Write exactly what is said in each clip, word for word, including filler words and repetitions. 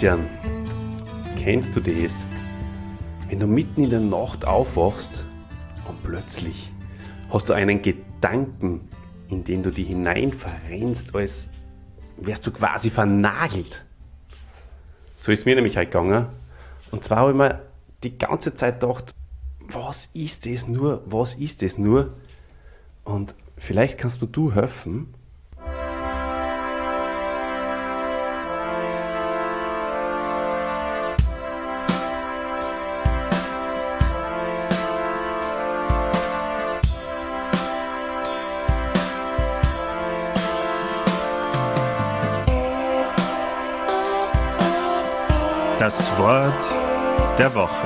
Christian, kennst du das? Wenn du mitten in der Nacht aufwachst und plötzlich hast du einen Gedanken, in den du dich hinein verrennst, als wärst du quasi vernagelt. So ist mir nämlich halt gegangen. Und zwar habe ich mir die ganze Zeit gedacht, was ist das nur, was ist das nur? Und vielleicht kannst mir du helfen. Das Wort der Woche.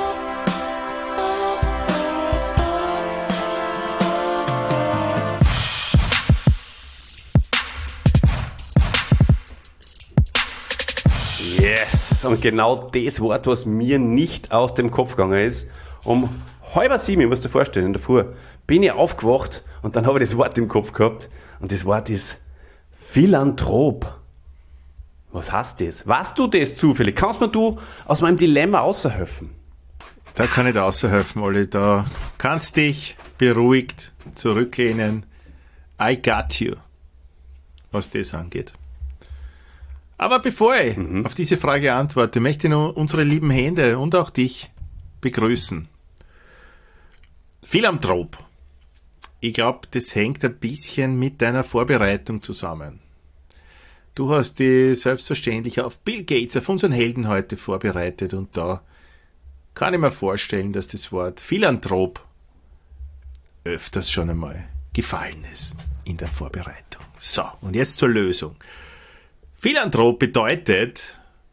Yes! Und genau das Wort, was mir nicht aus dem Kopf gegangen ist. Um halb sieben, ich muss dir vorstellen, in der Früh, bin ich aufgewacht und dann habe ich das Wort im Kopf gehabt. Und das Wort ist Philanthrop. Was heißt das? Weißt du das zufällig? Kannst mir du aus meinem Dilemma außerhelfen? Da kann ich dir außerhelfen, Olli. Da kannst dich beruhigt zurücklehnen. I got you, was das angeht. Aber bevor ich mhm. auf diese Frage antworte, möchte ich nur unsere lieben Hände und auch dich begrüßen. Philanthrop. Ich glaube, das hängt ein bisschen mit deiner Vorbereitung zusammen. Du hast dich selbstverständlich auf Bill Gates, auf unseren Helden heute vorbereitet und da kann ich mir vorstellen, dass das Wort Philanthrop öfters schon einmal gefallen ist in der Vorbereitung. So, und jetzt zur Lösung. Philanthrop bedeutet,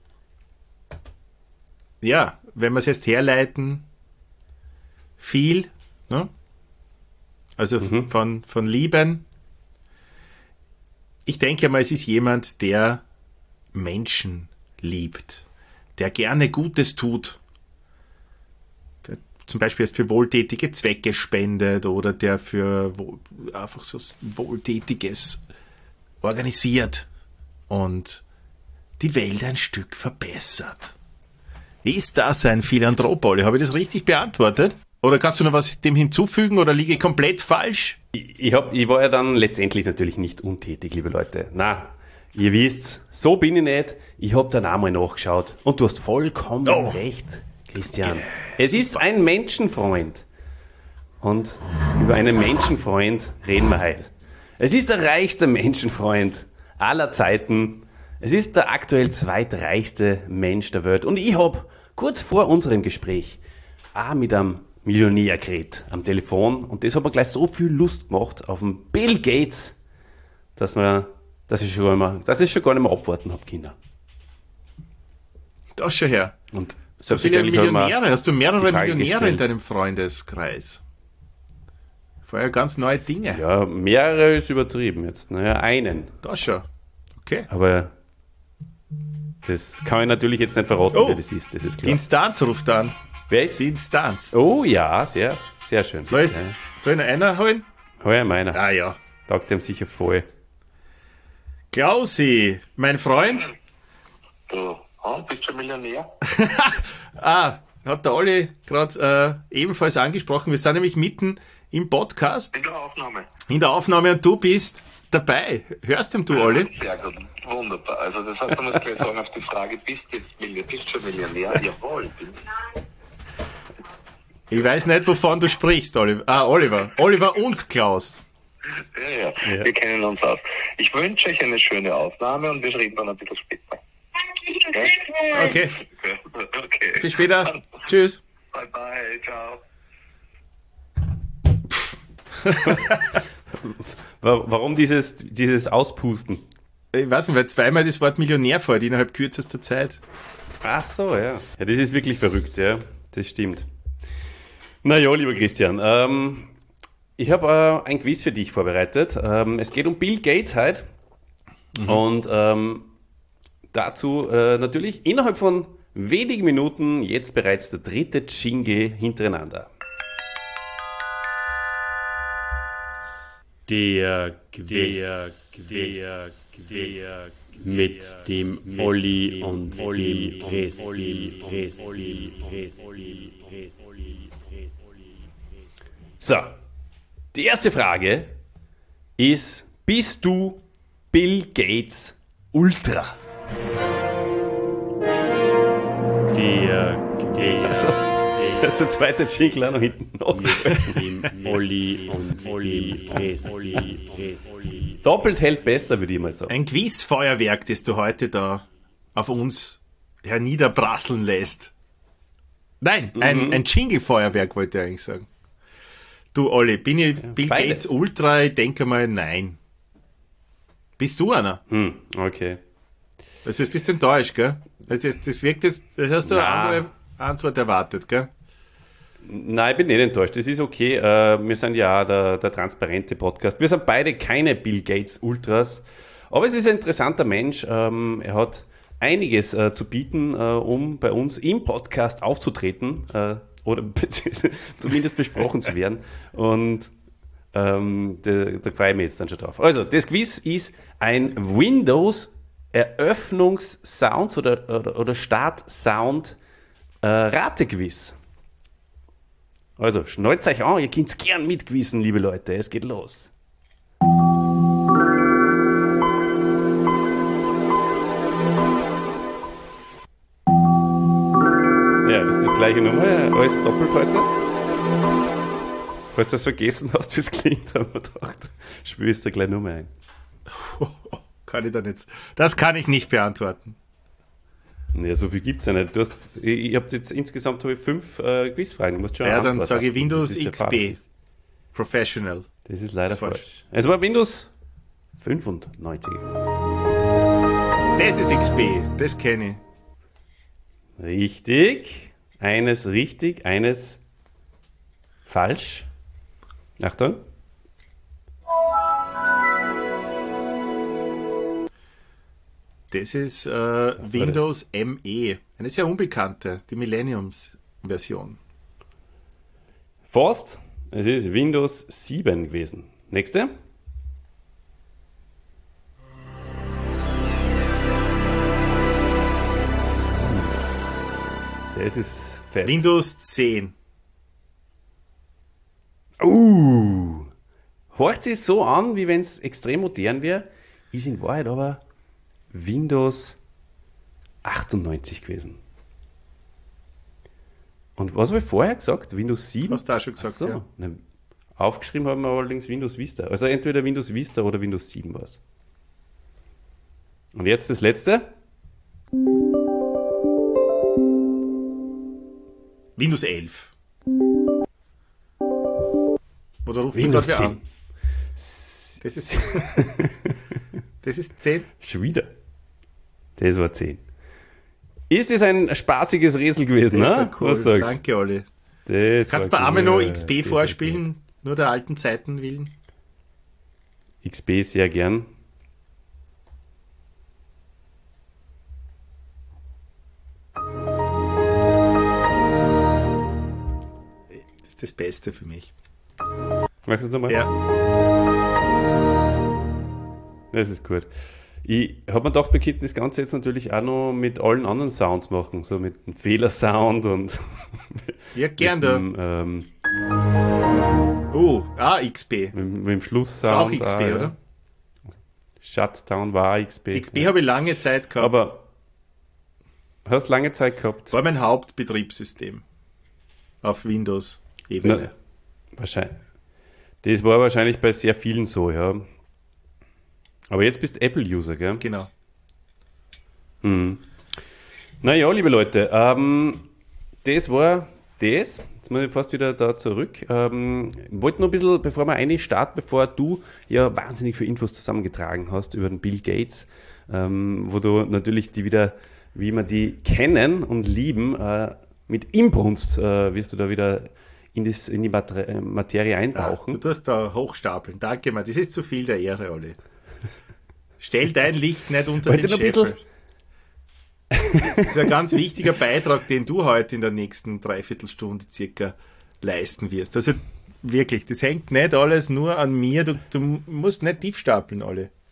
ja, wenn wir es jetzt herleiten, viel, ne? also mhm. von, von lieben. Ich denke mal, es ist jemand, der Menschen liebt, der gerne Gutes tut, der zum Beispiel jetzt für wohltätige Zwecke spendet oder der für einfach so Wohltätiges organisiert und die Welt ein Stück verbessert. Ist das ein Philanthrop, Olli? Habe ich das richtig beantwortet? Oder kannst du noch was dem hinzufügen oder liege ich komplett falsch? Ich, ich, hab, ich war ja dann letztendlich natürlich nicht untätig, liebe Leute. Na, ihr wisst, so bin ich nicht. Ich habe dann auch mal nachgeschaut. Und du hast vollkommen oh. recht, Christian. Okay. Es ist ein Menschenfreund. Und über einen Menschenfreund reden wir heute. Es ist der reichste Menschenfreund aller Zeiten. Es ist der aktuell zweitreichste Mensch der Welt. Und ich habe kurz vor unserem Gespräch auch mit einem Millionär geredet am Telefon. Und das hat mir gleich so viel Lust gemacht auf den Bill Gates, dass, man, dass, ich, schon immer, dass ich schon gar nicht mehr abwarten habe, Kinder. Das schon her. Und so viele Millionäre, hast du mehrere Millionäre gestellt. In deinem Freundeskreis? Vorher ganz neue Dinge. Ja, mehrere ist übertrieben jetzt. Naja, einen. Das schon. Okay. Aber das kann ich natürlich jetzt nicht verraten, oh, wer das ist. Das ist klar. Die Instanz ruft an. Wer ist? Die Instanz. Oh ja, sehr, sehr schön. Soll ich, soll ich noch einer holen? Hol meiner. Ah ja. Taugt dem sicher voll. Klausi, mein Freund. Du, und bist du Millionär? ah, hat der Olli gerade äh, ebenfalls angesprochen. Wir sind nämlich mitten im Podcast. In der Aufnahme. In der Aufnahme und du bist dabei. Hörst du, du Olli? Sehr gut, wunderbar. Also das heißt, man muss gleich sagen auf die Frage, bist du jetzt Millionär, bist du schon Millionär? Jawohl, bin ich. Ich weiß nicht, wovon du sprichst, Oliver. Ah, Oliver. Oliver und Klaus. Ja, ja, ja, wir kennen uns aus. Ich wünsche euch eine schöne Aufnahme und wir reden dann ein bisschen später. Okay. Okay. Okay. Bis später. Tschüss. Bye bye, ciao. Warum dieses, dieses Auspusten? Ich weiß nicht, weil zweimal das Wort Millionär fällt innerhalb kürzester Zeit. Ach so, ja. Ja, das ist wirklich verrückt, ja. Das stimmt. Na ja, lieber Christian, ähm, ich habe äh, ein Quiz für dich vorbereitet. Ähm, es geht um Bill Gates heute. Mhm. Und ähm, dazu äh, natürlich innerhalb von wenigen Minuten jetzt bereits der dritte Jingle hintereinander. Der Quiz. Der Quiz. mit dem Olli und dem Christi. So, die erste Frage ist, bist du Bill Gates Ultra? Der, der, also, das ist der zweite Jingle auch noch hinten noch. Dem Olli und Olli Christi. Doppelt hält besser, würde ich mal sagen. Ein Quizfeuerwerk, das du heute da auf uns herniederprasseln lässt. Nein, mhm. ein, ein Jingle-Feuerwerk wollte ich eigentlich sagen. Du, Olli, bin ich ja, Bill beides. Gates Ultra? Ich denke mal, nein. Bist du einer? Hm, okay. Also jetzt bist du enttäuscht, gell? Also das, das wirkt jetzt, das hast du Na. eine andere Antwort erwartet, gell? Nein, ich bin nicht enttäuscht. Das ist okay. Wir sind ja auch der, der transparente Podcast. Wir sind beide keine Bill Gates Ultras. Aber es ist ein interessanter Mensch. Er hat einiges zu bieten, um bei uns im Podcast aufzutreten oder zumindest besprochen zu werden. Und ähm, da, da freue ich mich jetzt dann schon drauf. Also, das Quiz ist ein Windows Eröffnungssounds oder, oder, oder Start-Sound äh, Ratequiz. Also, schnallt euch an, ihr könnt gern mitquissen, liebe Leute. Es geht los. Ja, das ist das gleiche Nummer, alles doppelt heute. Falls du das vergessen hast, wie es klingt, haben wir gedacht, spürst du gleich Nummer ein. Kann ich da nicht. Das kann ich nicht beantworten. Ja, so viel gibt es ja nicht. Du hast, ich ich habe jetzt insgesamt habe ich fünf äh, Quizfragen. Du musst schon ja, dann sage ich Windows X P. Professional. Das ist leider falsch. falsch. Es war Windows fünfundneunzig. Das ist X P, das kenne ich. Richtig. Eines richtig, eines falsch. Achtung. Das ist äh, Windows das? M E, eine sehr unbekannte, die Millenniums-Version. Fast, es ist Windows sieben gewesen. Nächste. Das ist fett. Windows zehn. Uh, hört sich so an, wie wenn es extrem modern wäre, ist in Wahrheit aber Windows achtundneunzig gewesen. Und was habe ich vorher gesagt? Windows sieben? Hast du auch schon gesagt, so, ja. Ne, aufgeschrieben haben wir allerdings Windows Vista. Also entweder Windows Vista oder Windows sieben war es. Und jetzt das letzte. Windows elf. Oder ruft Windows mich zehn. An? Das ist, das ist zehn. Schon wieder. Das war zehn. Ist es ein spaßiges Rätsel gewesen, das ne? War cool. Was sagst du? Danke, Olli. Das Kannst du mir einmal noch X P vorspielen? Nur der alten Zeiten willen? X P sehr gern. Das ist das Beste für mich. Magst du es nochmal? Ja. Das ist gut. Ich habe mir gedacht, wir könnten das Ganze jetzt natürlich auch noch mit allen anderen Sounds machen, so mit dem Fehlersound und ja, gern da. Dem, ähm, oh, ah, X P. Mit, mit dem Schlusssound. Ist auch X P, ah, oder? Ja. Shutdown war X P. X P ja. habe ich lange Zeit gehabt. Aber hast lange Zeit gehabt? War mein Hauptbetriebssystem auf Windows-Ebene. Wahrscheinlich. Das war wahrscheinlich bei sehr vielen so, ja. Aber jetzt bist du Apple-User, gell? Genau. Hm. Naja, liebe Leute, ähm, das war das. Jetzt muss ich fast wieder da zurück. Ähm, ich wollte noch ein bisschen, bevor wir eine starten, bevor du ja wahnsinnig viele Infos zusammengetragen hast über den Bill Gates, ähm, wo du natürlich die wieder, wie wir die kennen und lieben, äh, mit Inbrunst äh, wirst du da wieder in, das, in die Mater- Materie eintauchen. Ja, du tust da hochstapeln. Danke, Mann. Das ist zu viel der Ehre, Olli. Stell dein Licht nicht unter Wollte den Scheffel. Das ist ein ganz wichtiger Beitrag, den du heute in der nächsten Dreiviertelstunde circa leisten wirst. Also wirklich, das hängt nicht alles nur an mir. Du, du musst nicht tief stapeln, Olli.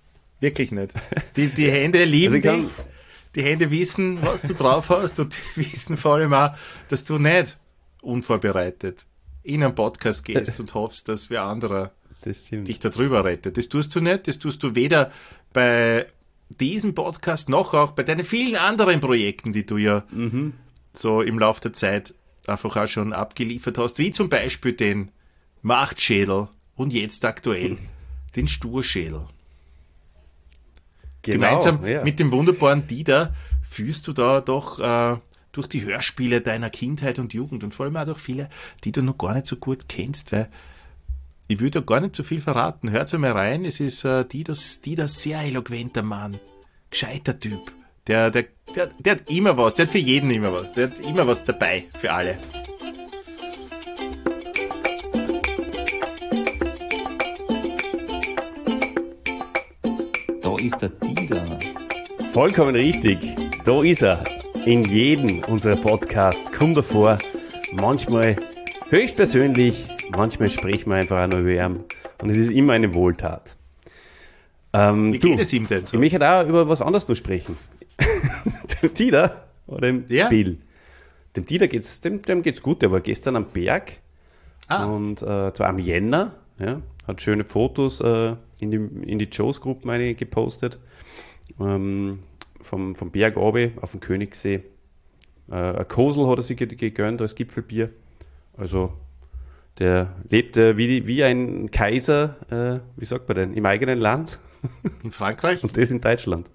Wirklich nicht. Die, die Hände lieben Also ich kann- dich. Die Hände wissen, was du drauf hast und die wissen vor allem auch, dass du nicht unvorbereitet in einen Podcast gehst und hoffst, dass wer anderer Das stimmt. dich da drüber rettet. Das tust du nicht. Das tust du weder bei diesem Podcast noch auch bei deinen vielen anderen Projekten, die du ja so im Laufe der Zeit einfach auch schon abgeliefert hast, wie zum Beispiel den Machtschädel und jetzt aktuell den Sturschädel. Genau, Gemeinsam ja. mit dem wunderbaren Dieter führst du da doch äh, durch die Hörspiele deiner Kindheit und Jugend und vor allem auch durch viele, die du noch gar nicht so gut kennst, weil ich will da gar nicht so viel verraten. Hört mal rein, es ist äh, Dieter, Dieter sehr eloquenter Mann, gescheiter Typ. Der, der, der, der hat immer was, der hat für jeden immer was, der hat immer was dabei, für alle. Da ist der Dieter. Vollkommen richtig. Da ist er. In jedem unserer Podcasts kommt er vor. Manchmal höchstpersönlich, manchmal sprechen wir einfach auch nur über ihn. Und es ist immer eine Wohltat. Ähm, Wie du, geht es ihm denn so? ich möchte auch über was anderes noch sprechen. Dem Dieter oder dem Ja? Bill. Dem Dieter geht's, dem, dem geht's gut. Der war gestern am Berg. Ah. Und äh, zwar am Jänner. Ja, hat schöne Fotos äh, in die, in die Joes-Gruppen eine gepostet. Ähm, vom, vom Berg oben auf dem Königssee. Äh, ein Kosel hat er sich ge- gegönnt als Gipfelbier. Also der lebt äh, wie, wie ein Kaiser, äh, wie sagt man denn, im eigenen Land In Frankreich? und das in Deutschland.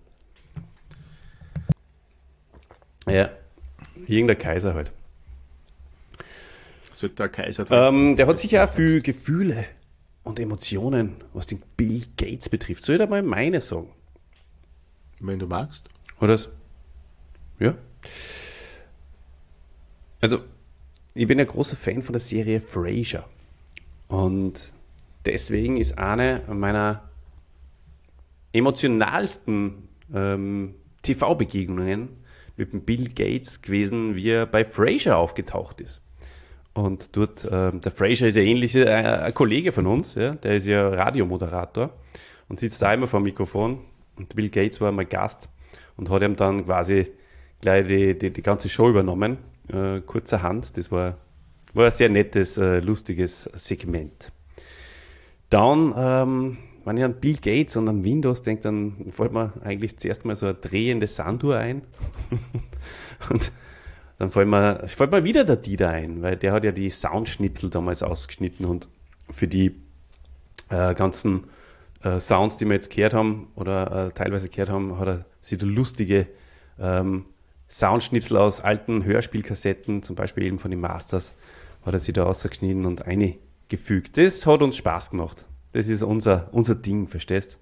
Ja, irgendein Kaiser halt. Sollte der Kaiser dran. Ähm, der hat sicher auch viel Gefühle und Emotionen, was den Bill Gates betrifft. Soll ich da mal meine sagen? Wenn du magst. Oder? das? Ja. Also, ich bin ein großer Fan von der Serie Frasier. Und deswegen ist eine meiner emotionalsten ähm, T V-Begegnungen mit dem Bill Gates gewesen, wie er bei Frasier aufgetaucht ist. Und dort, ähm, der Frasier ist ja ähnlich, äh, ein Kollege von uns, ja, der ist ja Radiomoderator und sitzt da immer vor dem Mikrofon. Und Bill Gates war mal Gast und hat ihm dann quasi gleich die, die, die ganze Show übernommen, äh, kurzerhand. Das war, war ein sehr nettes, äh, lustiges Segment. Dann, ähm, wenn ich an Bill Gates und an Windows denke, dann fällt mir eigentlich zuerst mal so eine drehende Sanduhr ein. Und dann fällt mir, fällt mir wieder der Dieter ein, weil der hat ja die Soundschnipsel damals ausgeschnitten und für die äh, ganzen äh, Sounds, die wir jetzt gehört haben oder äh, teilweise gehört haben, hat er sich da lustige ähm, Soundschnipsel aus alten Hörspielkassetten, zum Beispiel eben von den Masters, hat er sich da ausgeschnitten und eingefügt. Das hat uns Spaß gemacht. Das ist unser, unser Ding, verstehst?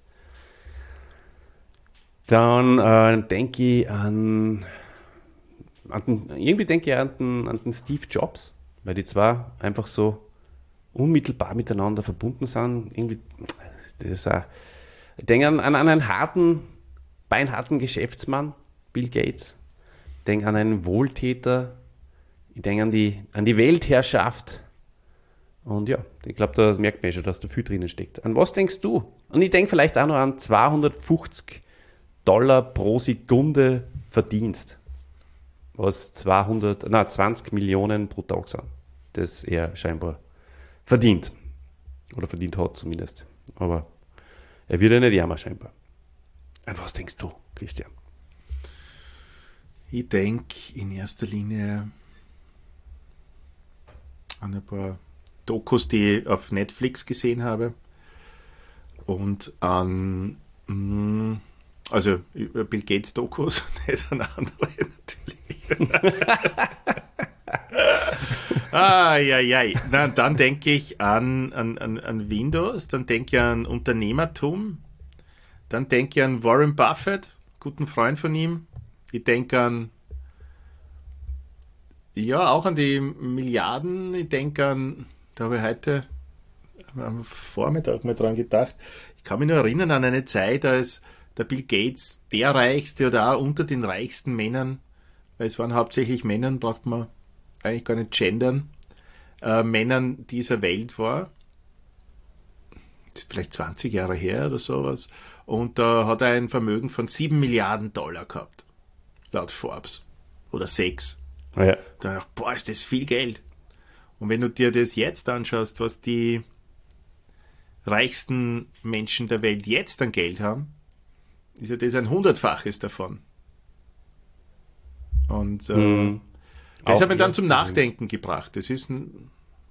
Dann äh, denke ich an, an den, irgendwie denke ich an den, an den Steve Jobs, weil die zwei einfach so unmittelbar miteinander verbunden sind. Irgendwie, das ist auch, ich denke an, an einen harten, beinharten Geschäftsmann, Bill Gates. Ich denke an einen Wohltäter. Ich denke an die, an die Weltherrschaft. Und ja, ich glaube, da merkt man schon, dass da viel drinnen steckt. An was denkst du? Und ich denke vielleicht auch noch an zweihundertfünfzig Dollar pro Sekunde Verdienst. Was zweihundert, na, zwanzig Millionen pro Tag sind. Das er scheinbar verdient. Oder verdient hat zumindest. Aber er wird ja nicht jammer scheinbar. An was denkst du, Christian? Ich denke in erster Linie an ein paar Dokus, die ich auf Netflix gesehen habe und an, mh, also über Bill Gates Dokus, nicht an andere natürlich. ah, ja, ja. Na, dann denke ich an, an, an, an Windows, dann denke ich an Unternehmertum, dann denke ich an Warren Buffett, guten Freund von ihm. Ich denke an, ja, auch an die Milliarden. Ich denke an, da habe ich heute am Vormittag mal dran gedacht. Ich kann mich nur erinnern an eine Zeit, als der Bill Gates der reichste oder auch unter den reichsten Männern, weil es waren hauptsächlich Männern, braucht man eigentlich gar nicht gendern, äh, Männern dieser Welt war. Das ist vielleicht zwanzig Jahre her oder sowas. und da hat er ein Vermögen von sieben Milliarden Dollar gehabt, laut Forbes. Oder sechs. Ah, ja. Da dachte ich, boah, ist das viel Geld. Und wenn du dir das jetzt anschaust, was die reichsten Menschen der Welt jetzt an Geld haben, ist ja das ein Hundertfaches davon. Und äh, Mhm. das Auch hat mich dann hier zum übrigens. Nachdenken gebracht. Das ist ein,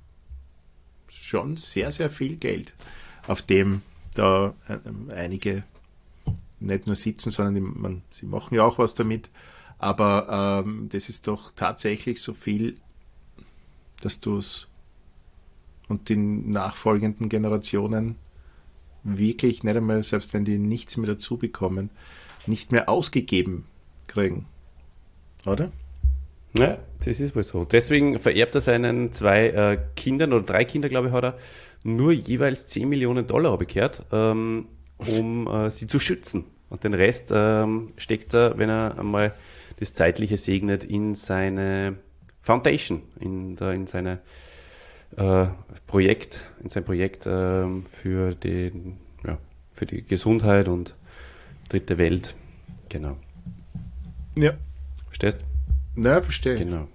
schon sehr, sehr viel Geld, auf dem da äh, einige nicht nur sitzen, sondern die, man, sie machen ja auch was damit. Aber ähm, das ist doch tatsächlich so viel, dass du es und die nachfolgenden Generationen wirklich nicht einmal, selbst wenn die nichts mehr dazu bekommen, nicht mehr ausgegeben kriegen. Oder? Ja, das ist wohl so. Deswegen vererbt er seinen zwei äh, Kindern, oder drei Kinder, glaube ich, hat er, nur jeweils zehn Millionen Dollar, habe ich gehört, ähm, um äh, sie zu schützen. Und den Rest ähm, steckt er, wenn er einmal das Zeitliche segnet, in seine Foundation, in, der, in seine äh, Projekt, in sein Projekt ähm, für, den, ja, für die Gesundheit und dritte Welt. Genau. Ja. Verstehst? Na, verstehe. Genau.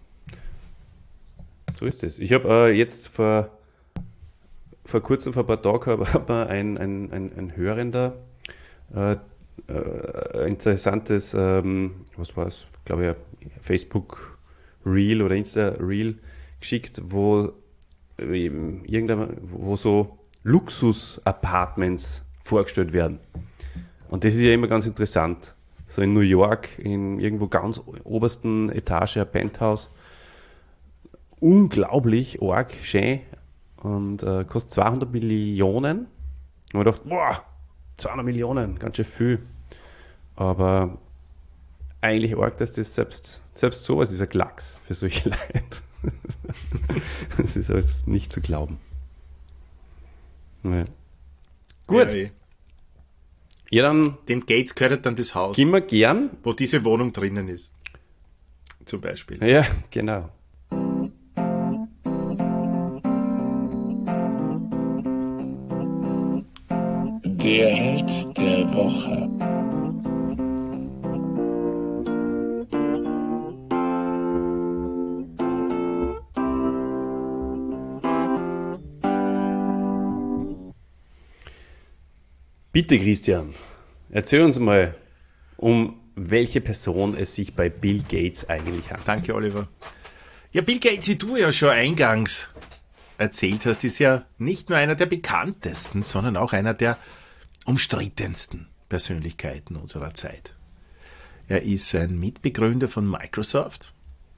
So ist es. Ich habe äh, jetzt vor, vor kurzem, vor ein paar Tagen, hat mir ein, ein, ein, ein Hörender äh, äh, interessantes, ähm, was war es, glaube ich, Facebook Reel oder Insta Reel geschickt, wo ähm, irgendein, wo so Luxus-Apartments vorgestellt werden. Und das ist ja immer ganz interessant. So in New York, in irgendwo ganz obersten Etage, ein Penthouse. Unglaublich arg schön und äh, kostet zweihundert Millionen. Und man dachte, boah, zweihundert Millionen, ganz schön viel. Aber eigentlich arg, dass das selbst, selbst sowas ist ein Klacks für solche Leute. Das ist alles nicht zu glauben. Ja. Gut, Ja, eh. ja, dann Dem Gates gehört dann das Haus, gehen wir gern. wo diese Wohnung drinnen ist. Zum Beispiel. Ja, genau. Der Held der Woche. Bitte, Christian, erzähl uns mal, um welche Person es sich bei Bill Gates eigentlich handelt. Danke, Oliver. Ja, Bill Gates, wie du ja schon eingangs erzählt hast, ist ja nicht nur einer der bekanntesten, sondern auch einer der umstrittensten Persönlichkeiten unserer Zeit. Er ist ein Mitbegründer von Microsoft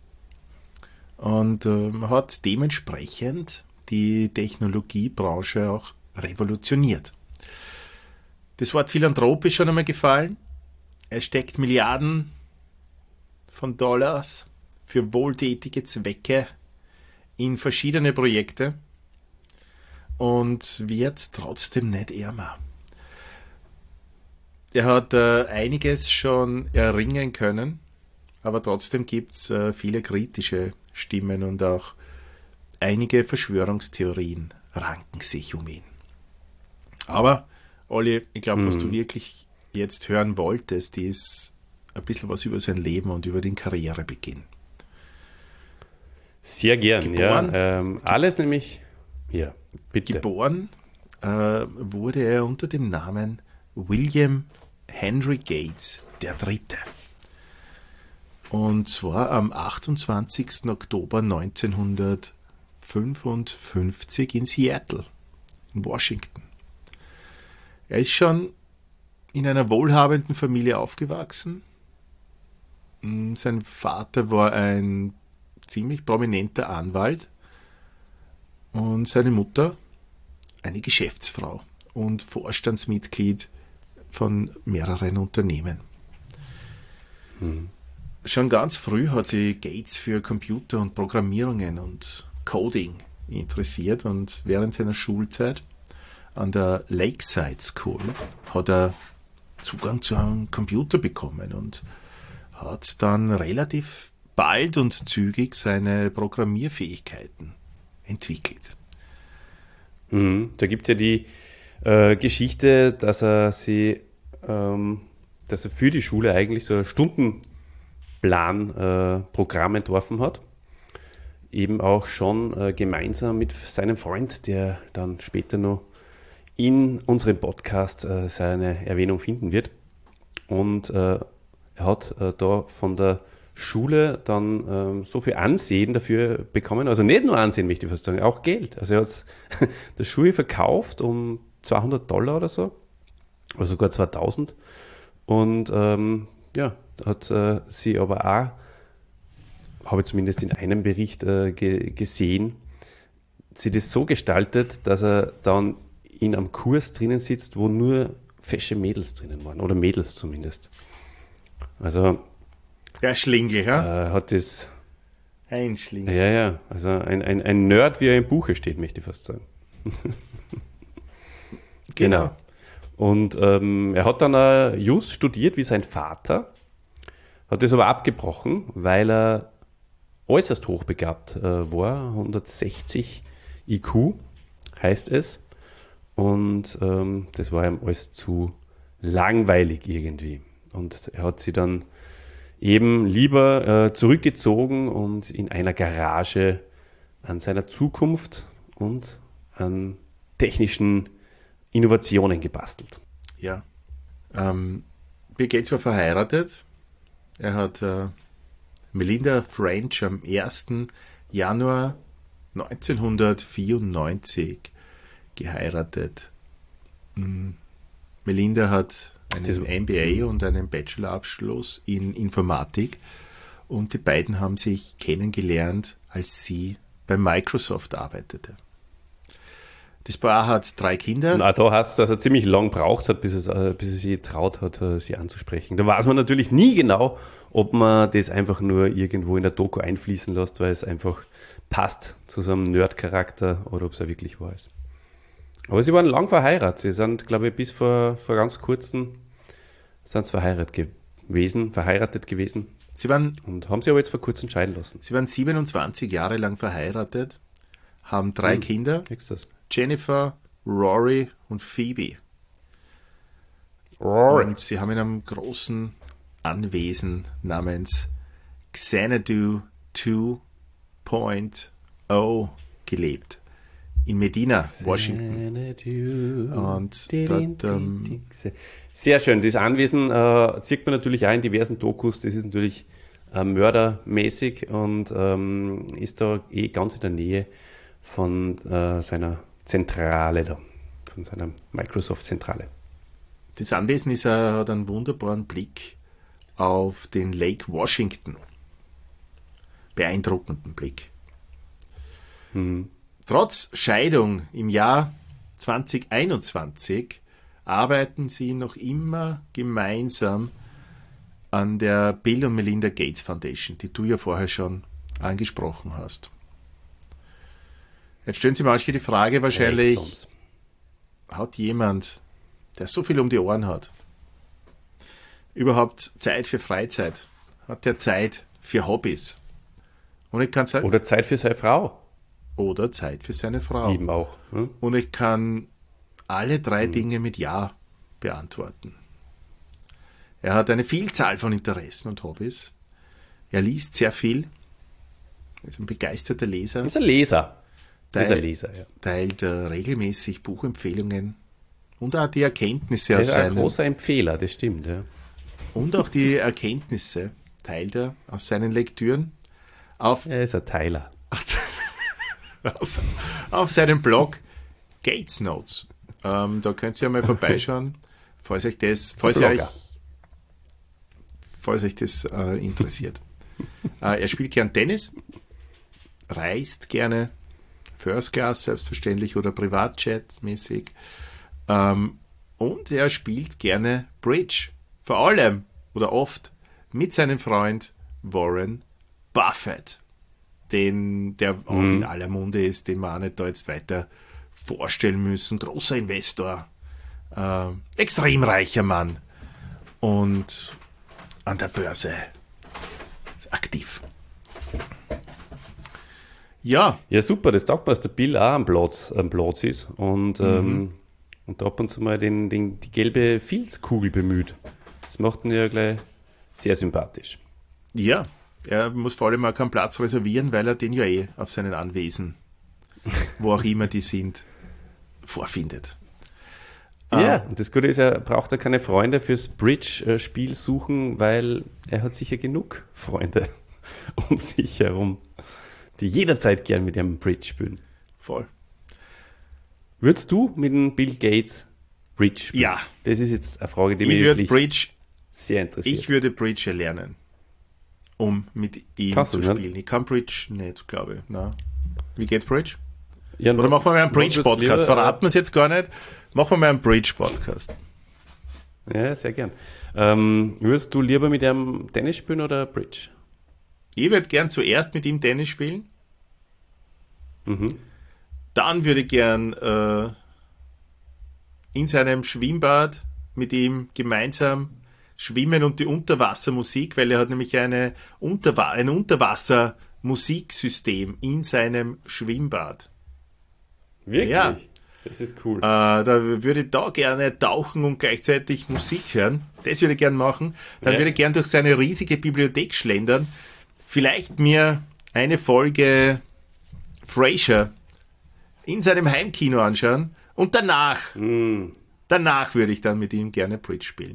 und ähm, hat dementsprechend die Technologiebranche auch revolutioniert. Das Wort Philanthrop ist schon einmal gefallen. Er steckt Milliarden von Dollars für wohltätige Zwecke in verschiedene Projekte und wird trotzdem nicht ärmer. Er hat äh, einiges schon erringen können, aber trotzdem gibt es äh, viele kritische Stimmen und auch einige Verschwörungstheorien ranken sich um ihn. Aber, Olli, ich glaube, was du wirklich jetzt hören wolltest, ist ein bisschen was über sein Leben und über den Karrierebeginn. Sehr gern, Geboren- ja. Ähm, alles nämlich, ja, bitte. Geboren äh, wurde er unter dem Namen William Henry Gates der Dritte. Und zwar am achtundzwanzigsten Oktober neunzehnhundertfünfundfünfzig in Seattle, in Washington. Er ist schon in einer wohlhabenden Familie aufgewachsen. Sein Vater war ein ziemlich prominenter Anwalt und seine Mutter eine Geschäftsfrau und Vorstandsmitglied von mehreren Unternehmen. Hm. Schon ganz früh hat sie Gates für Computer und Programmierungen und Coding interessiert und während seiner Schulzeit an der Lakeside School hat er Zugang zu einem Computer bekommen und hat dann relativ bald und zügig seine Programmierfähigkeiten entwickelt. Mhm. Da gibt es ja die äh, Geschichte, dass er sie ähm, dass er für die Schule eigentlich so ein Stundenplan-Programm entworfen hat. Eben auch schon äh, gemeinsam mit seinem Freund, der dann später noch in unserem Podcast äh, seine Erwähnung finden wird. Und äh, er hat äh, da von der Schule dann ähm, so viel Ansehen dafür bekommen, also nicht nur Ansehen, möchte ich fast sagen, auch Geld. Also er hat der Schule verkauft um zweihundert Dollar oder so, oder sogar zweitausend. Und ähm, ja, hat äh, sie aber auch, habe ich zumindest in einem Bericht äh, ge- gesehen, sie das so gestaltet, dass er dann in einem Kurs drinnen sitzt, wo nur fesche Mädels drinnen waren, oder Mädels zumindest. Also Der Schlingel, ja? äh, hat das, Ein Schlingel. ja, ja, also ein, ein, ein Nerd, wie er im Buche steht, möchte ich fast sagen. Genau. Und ähm, er hat dann äh, just studiert wie sein Vater, hat das aber abgebrochen, weil er äußerst hochbegabt äh, war, hundertsechzig I Q heißt es. Und ähm, das war ihm alles zu langweilig irgendwie. Und er hat sie dann eben lieber äh, zurückgezogen und in einer Garage an seiner Zukunft und an technischen Innovationen gebastelt. Ja. Ähm, Bill Gates war verheiratet. Er hat äh, Melinda French am ersten Januar neunzehnhundertvierundneunzig geheiratet. Mm, Melinda hat einen Das- M B A und einen Bachelorabschluss in Informatik und die beiden haben sich kennengelernt, als sie bei Microsoft arbeitete. Das Paar hat drei Kinder. Na, da heißt es, dass er ziemlich lang braucht hat, bis, es, äh, bis er sich getraut hat, äh, sie anzusprechen. Da weiß man natürlich nie genau, ob man das einfach nur irgendwo in der Doku einfließen lässt, weil es einfach passt zu so einem Nerd-Charakter oder ob es ja wirklich wahr ist. Aber sie waren lang verheiratet. Sie sind, glaube ich, bis vor, vor ganz kurzem sind sie verheiratet gewesen, verheiratet gewesen Sie waren, und haben sich aber jetzt vor kurzem scheiden lassen. sie waren siebenundzwanzig Jahre lang verheiratet, haben drei Hm. Kinder, Nix das. Jennifer, Rory und Phoebe. Rory. Und sie haben in einem großen Anwesen namens Xanadu zwei Punkt null gelebt. In Medina, Washington. Und dort, ähm, Sehr schön. Das Anwesen äh, sieht man natürlich auch in diversen Dokus. Das ist natürlich äh, mördermäßig und ähm, ist da eh ganz in der Nähe von äh, seiner Zentrale da, von seiner Microsoft-Zentrale. Das Anwesen ist, äh, hat einen wunderbaren Blick auf den Lake Washington. Beeindruckenden Blick. Mhm. Trotz Scheidung im Jahr zweitausendeinundzwanzig arbeiten sie noch immer gemeinsam an der Bill und Melinda Gates Foundation, die du ja vorher schon angesprochen hast. Jetzt stellen Sie manche die Frage wahrscheinlich, Rechtums. hat jemand, der so viel um die Ohren hat, überhaupt Zeit für Freizeit? Hat der Zeit für Hobbys? Und ich kann sagen, Oder Zeit für seine Frau. oder Zeit für seine Frau. Eben auch. Hm? Und ich kann alle drei Dinge mit Ja beantworten. Er hat eine Vielzahl von Interessen und Hobbys. Er liest sehr viel. Er ist ein begeisterter Leser. Das ist ein Leser. Das ist ein Teil- Leser, ja. Teilt äh, regelmäßig Buchempfehlungen und auch die Erkenntnisse Er aus ist ein seinen, großer Empfehler, das stimmt, ja. und auch die Erkenntnisse teilt er aus seinen Lektüren auf, Er ist ein Teiler. auf, auf seinem Blog Gates Notes. Ähm, da könnt ihr mal vorbeischauen, falls euch das, falls ihr euch, Blogger. falls euch das äh, interessiert. äh, er spielt gern Tennis, reist gerne, First Class selbstverständlich oder Privatjet-mäßig. Ähm, und er spielt gerne Bridge. Vor allem oder oft mit seinem Freund Warren Buffett, den, der auch in aller Munde ist, den wir auch nicht da jetzt weiter vorstellen müssen. Großer Investor, äh, extrem reicher Mann und an der Börse aktiv. Ja, Ja, super, das taugt mir, dass der Bill auch am Platz, am Platz ist. Und ähm, und ab und zu mal den, den, die gelbe Filzkugel bemüht. Das macht ihn ja gleich sehr sympathisch. Ja, er muss vor allem auch keinen Platz reservieren, weil er den ja eh auf seinen Anwesen, wo auch immer die sind, vorfindet. Ja, und das Gute ist, er braucht ja keine Freunde fürs Bridge-Spiel suchen, weil er hat sicher genug Freunde um sich herum, die jederzeit gern mit ihm Bridge spielen. Voll. Würdest du mit dem Bill Gates Bridge spielen? Ja. Das ist jetzt eine Frage, die Ich mich würde wirklich Bridge, sehr interessiert. ich würde Bridge erlernen, um mit ihm Kannst zu du, ne? spielen. Ich kann Bridge nicht, glaube ich. Na. Wie geht Bridge? Ja, Oder machen wir mal einen Bridge-Podcast. Verraten wir es jetzt gar nicht. Machen wir mal einen Bridge-Podcast. Ja, sehr gern. Ähm, würdest du lieber mit einem Tennis spielen oder Bridge? Ich würde gern zuerst mit ihm Tennis spielen. Mhm. Dann würde ich gern äh, in seinem Schwimmbad mit ihm gemeinsam schwimmen und die Unterwassermusik, weil er hat nämlich eine Unterwa- ein Unterwassermusiksystem in seinem Schwimmbad. Wirklich? Ja. Das ist cool. Äh, da würde ich da gerne tauchen und gleichzeitig Musik hören. Das würde ich gern machen. Dann Ja. würde ich gern durch seine riesige Bibliothek schlendern. Vielleicht mir eine Folge Frasier in seinem Heimkino anschauen und danach, Mm, danach würde ich dann mit ihm gerne Bridge spielen.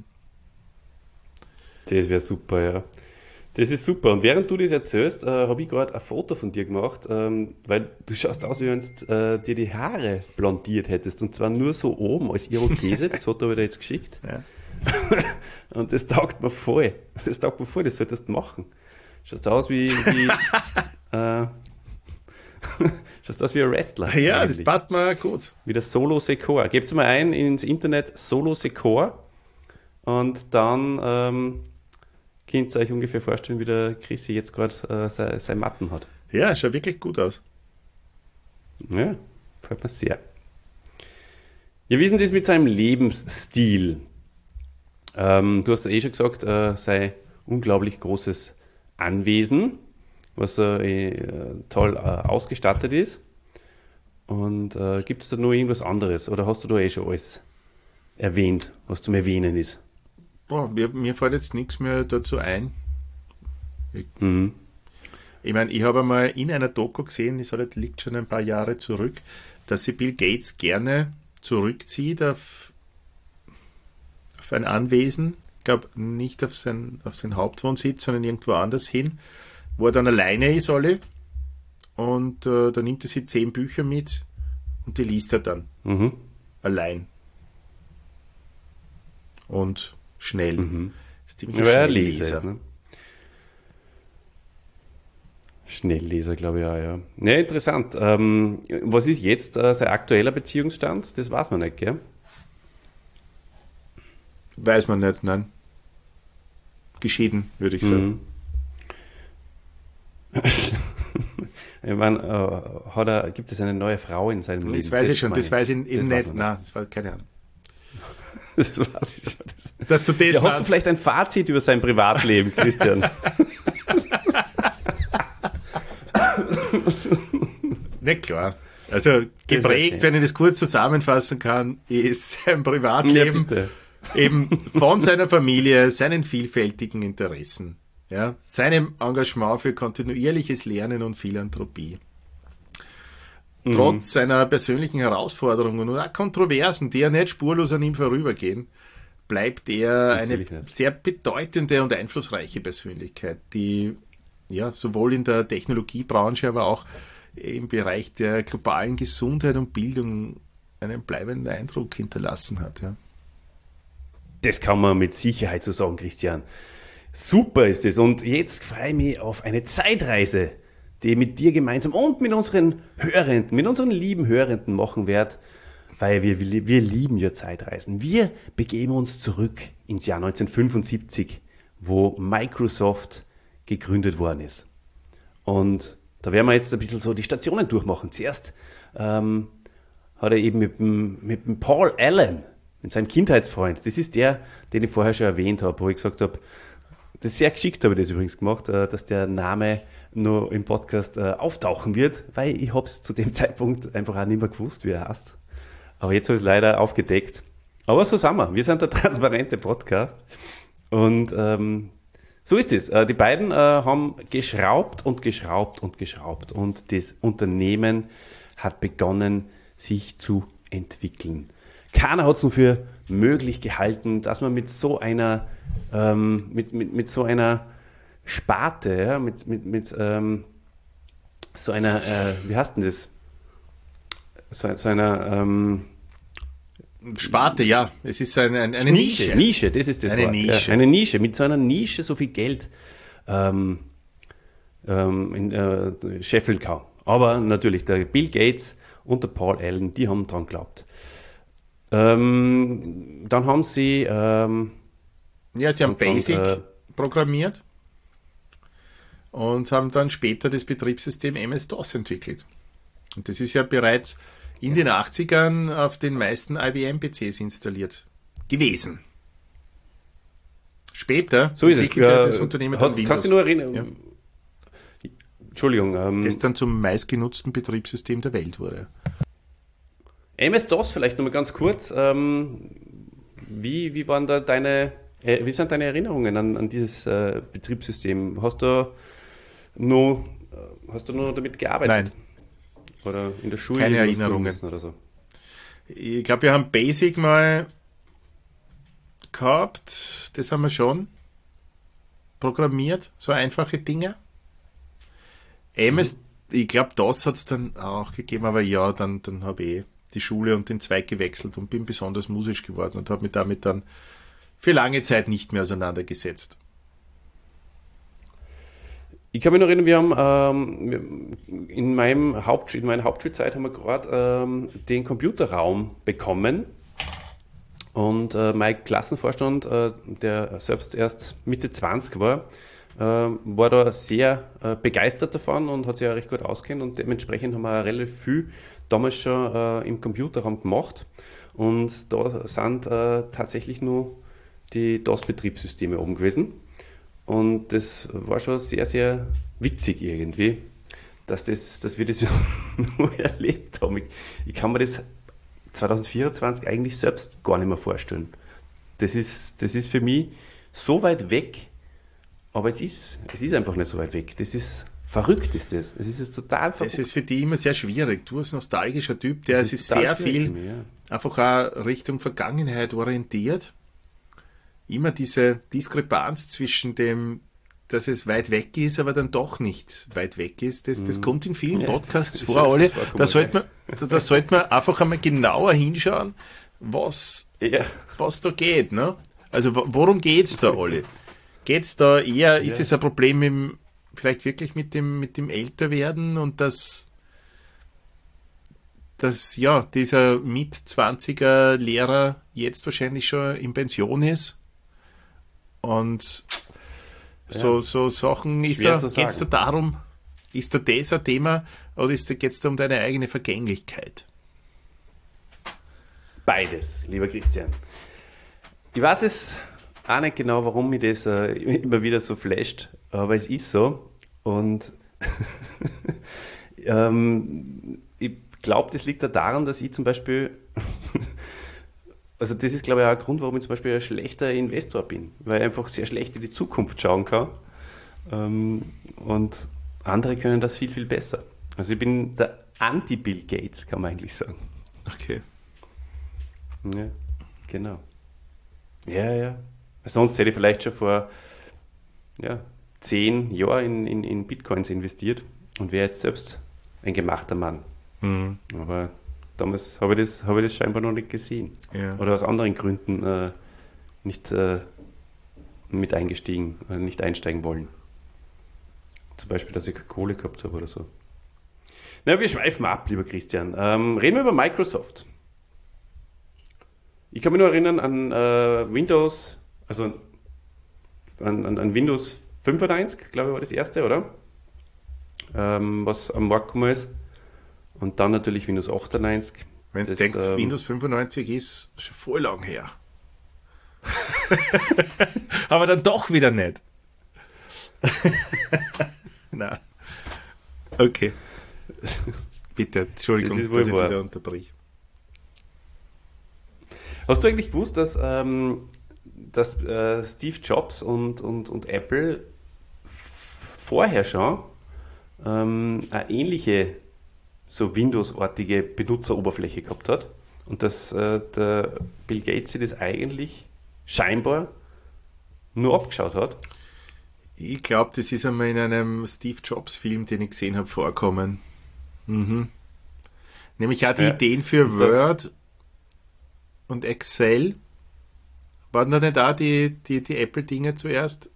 das wäre super, ja. Das ist super. Und während du das erzählst, äh, habe ich gerade ein Foto von dir gemacht, ähm, weil du schaust aus, wie wenn du äh, dir die Haare blondiert hättest. Und zwar nur so oben als Irokese. Das Foto habe ich dir jetzt geschickt. Ja. Und das taugt mir voll. Das taugt mir voll, das solltest du machen. Schaust aus wie, wie äh, schaust aus wie ein Wrestler. Ja, das eigentlich. passt mir gut. Wie der Solo Secor. Gebt mal ein ins Internet Solo Secor und dann ähm, könnt ihr euch ungefähr vorstellen, wie der Chrissy jetzt gerade äh, seine sein Matten hat. Ja, schaut wirklich gut aus. Ja, gefällt mir sehr. Ja, wie ist denn das mit seinem Lebensstil? Ähm, du hast ja eh schon gesagt, äh, sei unglaublich großes Anwesen, was äh, toll äh, ausgestattet ist. Und äh, gibt es da noch irgendwas anderes? Oder hast du da eh schon alles erwähnt, was zum Erwähnen ist? Boah, mir, mir fällt jetzt nichts mehr dazu ein. Ich, Mhm. ich meine, ich habe einmal in einer Doku gesehen, das hat- liegt schon ein paar Jahre zurück, dass sich Bill Gates gerne zurückzieht auf, auf ein Anwesen. Ich glaube, nicht auf sein, auf sein Hauptwohnsitz, sondern irgendwo anders hin, wo er dann alleine ist, alle. Und äh, da nimmt er sich zehn Bücher mit und die liest er dann Mhm. allein. Und schnell. Mhm. Das ist ziemlich Ja, weil er Schnellleser. Leser ist, ne? Schnellleser, glaube ich auch, ja. Ja, interessant. Ähm, was ist jetzt äh, sein aktueller Beziehungsstand? Das weiß man nicht, gell? Weiß man nicht, nein. Geschieden, würde ich sagen. Mhm. Ich meine, äh, hat er, gibt es eine neue Frau in seinem Leben? Das weiß ich schon, das weiß ich eben das weiß nicht. man Nein, das war keine Ahnung. Das weiß ich schon. Das. Dass du das Ja, hast du meinst. vielleicht ein Fazit über sein Privatleben, Christian? Nicht klar. Also geprägt, schön. wenn ich das kurz zusammenfassen kann, ist sein Ja, Privatleben bitte. eben von seiner Familie, seinen vielfältigen Interessen, ja, seinem Engagement für kontinuierliches Lernen und Philanthropie. Mhm. Trotz seiner persönlichen Herausforderungen und auch Kontroversen, die ja nicht spurlos an ihm vorübergehen, bleibt er eine Natürlich nicht. sehr bedeutende und einflussreiche Persönlichkeit, die ja sowohl in der Technologiebranche, aber auch im Bereich der globalen Gesundheit und Bildung einen bleibenden Eindruck hinterlassen hat. Ja. Das kann man mit Sicherheit so sagen, Christian. Super ist es. Und jetzt freue ich mich auf eine Zeitreise, die ich mit dir gemeinsam und mit unseren Hörenden, mit unseren lieben Hörenden machen werde, weil wir, wir, wir lieben ja Zeitreisen. Wir begeben uns zurück ins Jahr neunzehnhundertfünfundsiebzig, wo Microsoft gegründet worden ist. Und da werden wir jetzt ein bisschen so die Stationen durchmachen. Zuerst ähm, hat er eben mit dem, mit dem Paul Allen, mit seinem Kindheitsfreund, das ist der, den ich vorher schon erwähnt habe, wo ich gesagt habe, das ist sehr geschickt, habe ich das übrigens gemacht, äh, dass der Name nur im Podcast äh, auftauchen wird, weil ich habe es zu dem Zeitpunkt einfach auch nicht mehr gewusst, wie er heißt. Aber jetzt habe ich es leider aufgedeckt. Aber so sind wir. Wir sind der transparente Podcast. Und ähm, so ist es. Äh, die beiden äh, haben geschraubt und geschraubt und geschraubt. Und das Unternehmen hat begonnen, sich zu entwickeln. Keiner hat es nur für möglich gehalten, dass man mit so einer, ähm, mit, mit, mit so einer Sparte, ja, mit, mit, mit ähm, so einer, äh, wie heißt denn das? So, so einer ähm, Sparte, ja. Es ist eine, eine, eine Nische. Nische. Nische, das ist das Eine Wort. Nische. Ja, eine Nische. Mit so einer Nische so viel Geld ähm, ähm, in äh, Sheffield kann. Aber natürlich, der Bill Gates und der Paul Allen, die haben dran geglaubt. Ähm, dann haben sie ähm, Ja, sie haben von- von, Basic äh, programmiert und haben dann später das Betriebssystem M S-DOS entwickelt. Und das ist ja bereits in den achtzigern auf den meisten I B M-P Cs installiert gewesen. Später so ist es. entwickelte Ja, das Unternehmen hast, dann kannst du Windows. nur erinnern? Ja. Entschuldigung. Ähm, Das dann zum meistgenutzten Betriebssystem der Welt wurde. M S-DOS vielleicht nochmal ganz kurz. Ähm, wie, wie waren da deine, äh, wie sind deine Erinnerungen an, an dieses äh, Betriebssystem? Hast du nur, äh, hast du nur damit gearbeitet? Nein, Oder in der Schule? Keine irgendwas Erinnerungen. müssen Oder so? ich glaube, wir haben Basic mal gehabt. Das haben wir schon programmiert. So einfache Dinge. M S, ich glaube, das hat es dann auch gegeben, aber ja, dann, dann habe ich die Schule und den Zweig gewechselt und bin besonders musisch geworden und habe mich damit dann für lange Zeit nicht mehr auseinandergesetzt. Ich kann mich noch erinnern, wir haben ähm, wir- in, meinem Haupt, in meiner Hauptschulzeit haben wir gerade ähm, den Computerraum bekommen. Und äh, mein Klassenvorstand, äh, der selbst erst Mitte zwanzig war, äh, war da sehr äh, begeistert davon und hat sich ja recht gut auskennt. Und dementsprechend haben wir auch relativ viel damals schon äh, im Computerraum gemacht. Und da sind äh, tatsächlich nur die DOS-Betriebssysteme oben gewesen. Und das war schon sehr, sehr witzig irgendwie, dass, das, dass wir das nur erlebt haben. Ich, ich kann mir das zwanzig vierundzwanzig eigentlich selbst gar nicht mehr vorstellen. Das ist, das ist für mich so weit weg, aber es ist, es ist einfach nicht so weit weg. Das ist verrückt, ist das. Es ist jetzt total Das verrückt. ist für die immer sehr schwierig. Du als nostalgischer Typ, der Das sich ist total sehr schwierig viel für mich, ja. einfach auch Richtung Vergangenheit orientiert. Immer diese Diskrepanz zwischen dem, dass es weit weg ist, aber dann doch nicht weit weg ist. Das, das kommt in vielen Mhm. Ja, Podcasts das ist vor, schon Olli. öfters vorkommen, Da sollte man, da, da sollte man einfach einmal genauer hinschauen, was, Ja. was da geht. Ne? Also wo- worum geht's da, Olli? Geht's da eher, ist Ja. es ein Problem im, vielleicht wirklich mit dem, mit dem Älterwerden und das dass ja, dieser Mit-zwanziger Lehrer jetzt wahrscheinlich schon in Pension ist. Und so, Ja. so Sachen, ist Schwer da, zu geht es da sagen. darum, ist da das ein Thema oder geht es da um deine eigene Vergänglichkeit? Beides, lieber Christian. Ich weiß es auch nicht genau, warum mich das äh, immer wieder so flasht, aber es ist so. Und ähm, ich glaube, das liegt ja daran, dass ich zum Beispiel, also das ist, glaube ich, auch ein Grund, warum ich zum Beispiel ein schlechter Investor bin, weil ich einfach sehr schlecht in die Zukunft schauen kann. Ähm, und andere können das viel, viel besser. Also ich bin der Anti-Bill Gates, kann man eigentlich sagen. Okay. Ja, genau. Ja, ja. Sonst hätte ich vielleicht schon vor ja, zehn Jahren in, in, in Bitcoins investiert und wäre jetzt selbst ein gemachter Mann. Mhm. Aber damals habe ich, das, habe ich das scheinbar noch nicht gesehen. Ja. Oder aus anderen Gründen äh, nicht äh, mit eingestiegen, äh, nicht einsteigen wollen. Zum Beispiel, dass ich keine Kohle gehabt habe oder so. Na, wir schweifen ab, lieber Christian. Ähm, reden wir über Microsoft. Ich kann mich nur erinnern an äh, Windows, also an, an, an Windows fünfundneunzig, glaube ich, war das erste, oder? Ähm, was am Markt gekommen ist. Und dann natürlich Windows achtundneunzig. Wenn du Das, denkst, ähm, Windows fünfundneunzig ist schon voll lang her. Aber dann doch wieder nicht. Na. Okay. Bitte, Entschuldigung, Das ist wohl dass ich wahr. wieder unterbrich. Hast du eigentlich gewusst, dass, ähm, dass äh, Steve Jobs und, und, und Apple f- vorher schon ähm, eine ähnliche, so Windows-artige Benutzeroberfläche gehabt hat und dass äh, der Bill Gates sich das eigentlich scheinbar nur abgeschaut hat? Ich glaube, das ist einmal in einem Steve Jobs-Film, den ich gesehen habe, vorkommen. Mhm. Nämlich auch die Ja, Ideen für und das- Word und Excel. Waren da nicht auch die, die, die Apple-Dinge zuerst?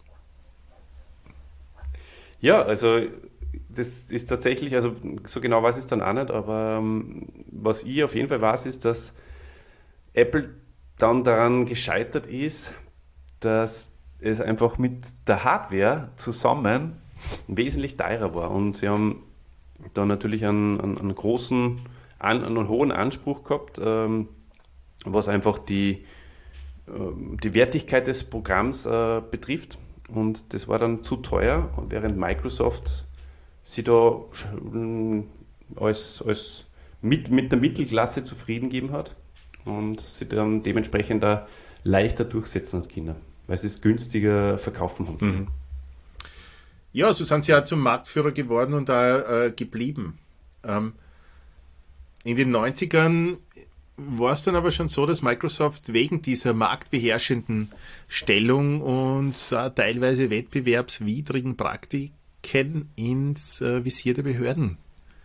Ja, also das ist tatsächlich, also so genau weiß ich es dann auch nicht, aber ähm, was ich auf jeden Fall weiß, ist, dass Apple dann daran gescheitert ist, dass es einfach mit der Hardware zusammen wesentlich teurer war. Und sie haben da natürlich einen, einen, einen großen, einen, einen hohen Anspruch gehabt, ähm, was einfach die, ähm, die Wertigkeit des Programms äh, betrifft. Und das war dann zu teuer, und während Microsoft sie da sch- als, als mit, mit der Mittelklasse zufrieden gegeben hat und sie dann dementsprechend da leichter durchsetzen hat können, weil sie es günstiger verkaufen haben können. Ja, so sind sie ja zum Marktführer geworden und da äh, geblieben. Ähm, in den neunzigern war es dann aber schon so, dass Microsoft wegen dieser marktbeherrschenden Stellung und äh, teilweise wettbewerbswidrigen Praktiken ins äh, Visier der Behörden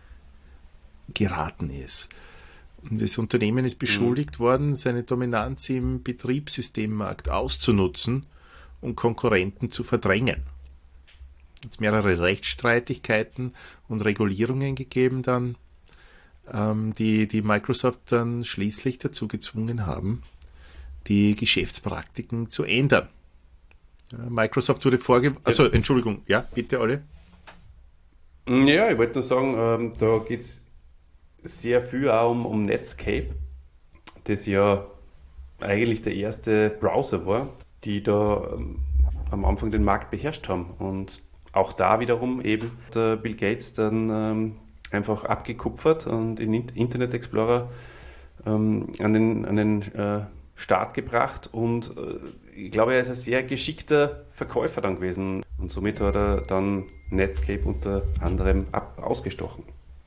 geraten ist. Und das Unternehmen ist beschuldigt worden, seine Dominanz im Betriebssystemmarkt auszunutzen und Konkurrenten zu verdrängen. Es hat mehrere Rechtsstreitigkeiten und Regulierungen gegeben dann, ähm, die, die Microsoft dann schließlich dazu gezwungen haben, die Geschäftspraktiken zu ändern. Ja, Microsoft wurde vorgeworfen, also Entschuldigung, ja, bitte alle. Ja, ich wollte nur sagen, ähm, da geht es sehr viel auch um, um Netscape, das ja eigentlich der erste Browser war, die da ähm, am Anfang den Markt beherrscht haben. Und auch da wiederum eben der Bill Gates dann ähm, einfach abgekupfert und den Internet Explorer ähm, an den, an den äh, Start gebracht. Und äh, ich glaube, er ist ein sehr geschickter Verkäufer dann gewesen. Und somit hat er dann Netscape unter anderem ab, ausgestochen.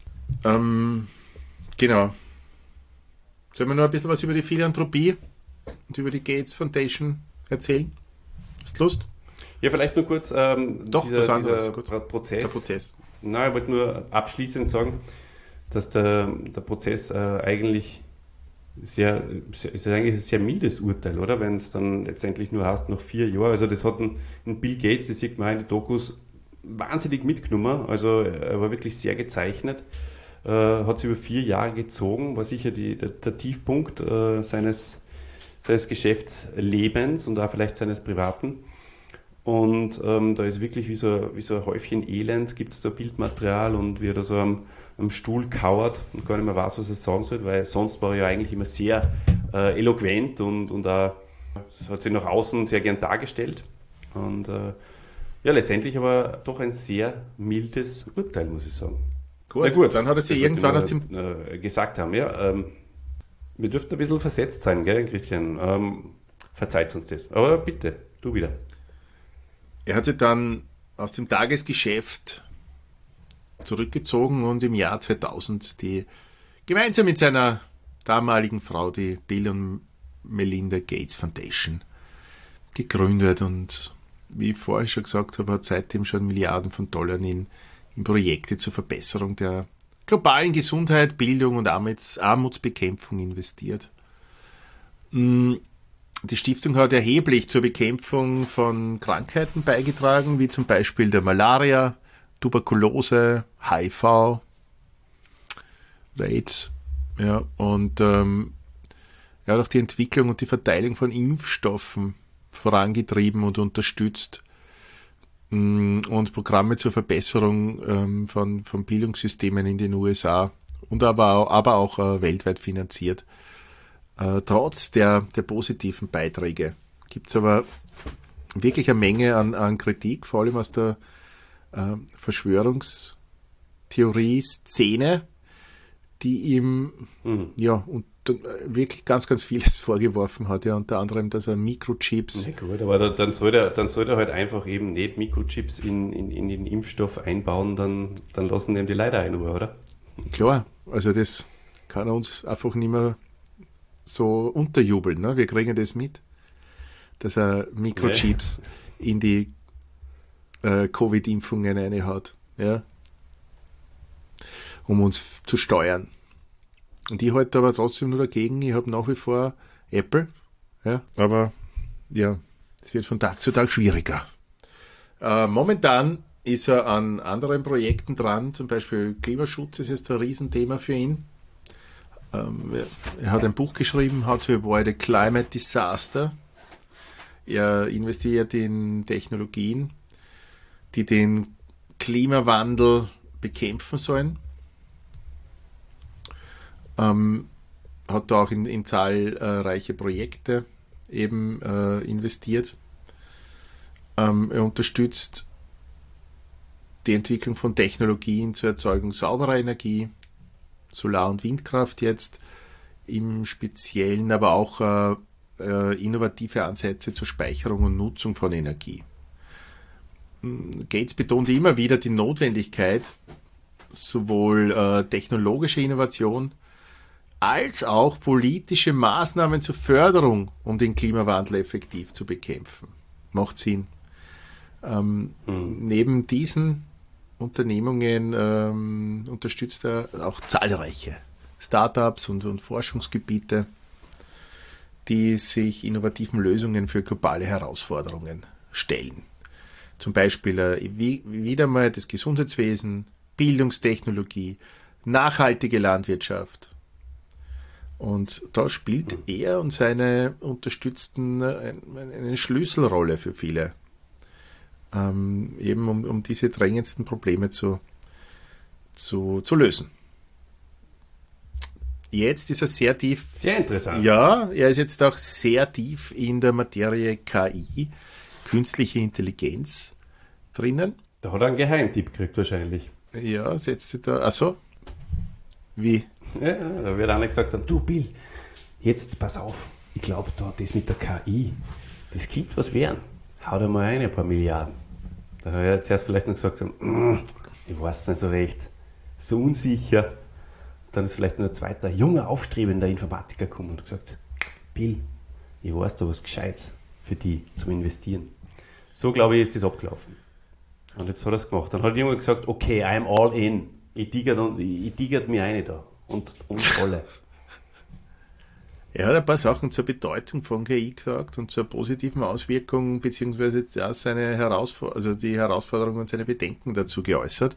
Ähm, genau. Sollen wir noch ein bisschen was über die Philanthropie und über die Gates Foundation erzählen? Hast du Lust? Ja, vielleicht nur kurz ähm, Doch, dieser, was anderes, dieser gut. Pro- Prozess. Der Prozess. Nein, ich wollte nur abschließend sagen, dass der, der Prozess äh, eigentlich sehr, sehr, ist eigentlich ein sehr mildes Urteil, oder? Wenn es dann letztendlich nur heißt, nach vier Jahren. Also das hat ein, ein Bill Gates, das sieht man auch in den Dokus, wahnsinnig mitgenommen. Also er war wirklich sehr gezeichnet. Äh, hat sich über vier Jahre gezogen, war sicher die, der, der Tiefpunkt äh, seines, seines Geschäftslebens und auch vielleicht seines privaten. Und ähm, da ist wirklich wie so, wie so ein Häufchen Elend, gibt es da Bildmaterial und wie er da so am, am Stuhl kauert und gar nicht mehr weiß, was er sagen soll, weil sonst war er ja eigentlich immer sehr äh, eloquent und, und auch, hat sich nach außen sehr gern dargestellt. Und äh, ja, letztendlich aber doch ein sehr mildes Urteil, muss ich sagen. Gut, Na gut, dann hat er sich das irgendwann aus wollte dem... ich nur, äh, gesagt haben. Ja, ähm, wir dürften ein bisschen versetzt sein, gell, Christian? Ähm, verzeiht uns das. Aber bitte, du wieder. Er hat sich dann aus dem Tagesgeschäft zurückgezogen und im Jahr zweitausend die gemeinsam mit seiner damaligen Frau die Bill und Melinda Gates Foundation gegründet und wie ich vorher schon gesagt habe, hat seitdem schon Milliarden von Dollar in, in Projekte zur Verbesserung der globalen Gesundheit, Bildung und Armuts, Armutsbekämpfung investiert. Die Stiftung hat erheblich zur Bekämpfung von Krankheiten beigetragen, wie zum Beispiel der Malaria, Tuberkulose, H I V oder AIDS. Ja, und ähm, er hat auch die Entwicklung und die Verteilung von Impfstoffen vorangetrieben und unterstützt mh, und Programme zur Verbesserung ähm, von, von Bildungssystemen in den U S A und aber auch, aber auch äh, weltweit finanziert. Äh, trotz der, der positiven Beiträge gibt es aber wirklich eine Menge an, an Kritik, vor allem aus der äh, Verschwörungstheorie-Szene, die ihm mhm. ja, und wirklich ganz, ganz vieles vorgeworfen hat, ja, unter anderem, dass er Mikrochips. Ja gut, aber da, dann soll er dann soll er halt einfach eben nicht Mikrochips in, in, in den Impfstoff einbauen, dann, dann lassen dem die Leute ein, oder? Klar, also das kann er uns einfach nicht mehr so unterjubeln. Ne? Wir kriegen das mit, dass er Mikrochips nee. in die äh, Covid-Impfungen reinhaut, ja, um uns zu steuern. Und ich halte aber trotzdem nur dagegen, ich habe nach wie vor Apple, ja, aber ja, es wird von Tag zu Tag schwieriger. Äh, momentan ist er an anderen Projekten dran, zum Beispiel Klimaschutz ist jetzt ein Riesenthema für ihn. Ähm, er hat ein Buch geschrieben, How to Avoid a Climate Disaster. Er investiert in Technologien, die den Klimawandel bekämpfen sollen. Ähm, hat da auch in, in zahlreiche Projekte eben äh, investiert. Ähm, er unterstützt die Entwicklung von Technologien zur Erzeugung sauberer Energie, Solar- und Windkraft jetzt im Speziellen, aber auch äh, äh, innovative Ansätze zur Speicherung und Nutzung von Energie. Gates betont immer wieder die Notwendigkeit, sowohl äh, technologische Innovation als auch politische Maßnahmen zur Förderung, um den Klimawandel effektiv zu bekämpfen. Macht Sinn. Ähm, mhm. Neben diesen Unternehmungen ähm, unterstützt er auch zahlreiche Startups und, und Forschungsgebiete, die sich innovativen Lösungen für globale Herausforderungen stellen. Zum Beispiel äh, wie, wieder mal das Gesundheitswesen, Bildungstechnologie, nachhaltige Landwirtschaft. Und da spielt er und seine Unterstützten eine, eine Schlüsselrolle für viele. Ähm, eben um, um diese drängendsten Probleme zu, zu, zu lösen. Jetzt ist er sehr tief. Sehr interessant. Ja, er ist jetzt auch sehr tief in der Materie K I, künstliche Intelligenz, drinnen. Da hat er einen Geheimtipp gekriegt wahrscheinlich. Ja, setzt sich da. Achso. Wie? Ja, da wird einer gesagt haben, du Bill, jetzt pass auf, ich glaube, da das mit der K I, das könnte was werden. Hau da mal ein, ein paar Milliarden. Da hat er zuerst vielleicht noch gesagt, so, ich weiß es nicht so recht, so unsicher. Dann ist vielleicht noch ein zweiter junger, aufstrebender Informatiker gekommen und gesagt, Bill, ich weiß da was Gescheites für die zum Investieren. So, glaube ich, ist das abgelaufen. Und jetzt hat er es gemacht. Dann hat jemand gesagt, okay, I'm all in. Ich tigert, ich tigert mir eine da. Und uns alle. Er hat ein paar Sachen zur Bedeutung von K I gesagt und zur positiven Auswirkung, beziehungsweise seine Herausfor- also die Herausforderungen und seine Bedenken dazu geäußert.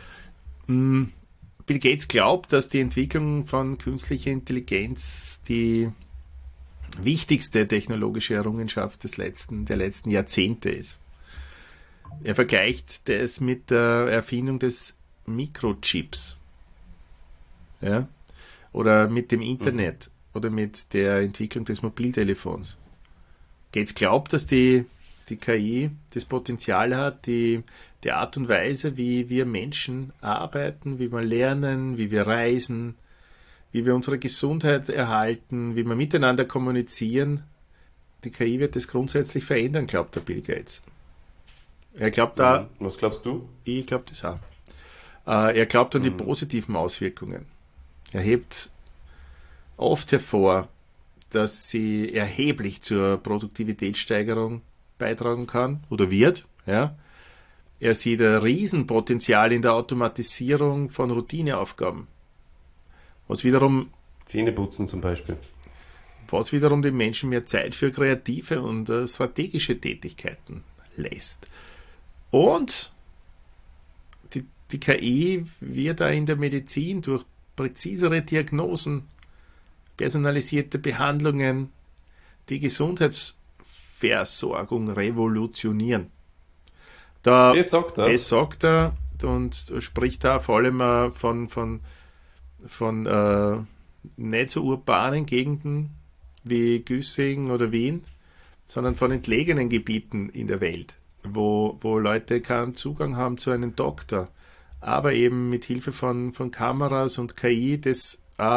Bill Gates glaubt, dass die Entwicklung von künstlicher Intelligenz die wichtigste technologische Errungenschaft des letzten, der letzten Jahrzehnte ist. Er vergleicht das mit der Erfindung des Mikrochips. Ja? Oder mit dem Internet. Mhm. Oder mit der Entwicklung des Mobiltelefons. Gates glaubt, dass die, die K I das Potenzial hat, die, die Art und Weise, wie wir Menschen arbeiten, wie wir lernen, wie wir reisen, wie wir unsere Gesundheit erhalten, wie wir miteinander kommunizieren. Die K I wird das grundsätzlich verändern, glaubt der Bill Gates. Er glaubt da. Mhm. Was glaubst du? Ich glaube das auch. Äh, er glaubt an die mhm. positiven Auswirkungen. Er hebt oft hervor, dass sie erheblich zur Produktivitätssteigerung beitragen kann oder wird. Ja. Er sieht ein Riesenpotenzial in der Automatisierung von Routineaufgaben. Was wiederum Zähneputzen zum Beispiel. Was wiederum den Menschen mehr Zeit für kreative und äh, strategische Tätigkeiten lässt. Und die, die K I wird da in der Medizin durch präzisere Diagnosen, personalisierte Behandlungen, die Gesundheitsversorgung revolutionieren. Da, das sagt er. Das sagt er und spricht da vor allem äh, von, von, von äh, nicht so urbanen Gegenden wie Güssing oder Wien, sondern von entlegenen Gebieten in der Welt, wo, wo Leute keinen Zugang haben zu einem Doktor, aber eben mit Hilfe von, von Kameras und K I das auch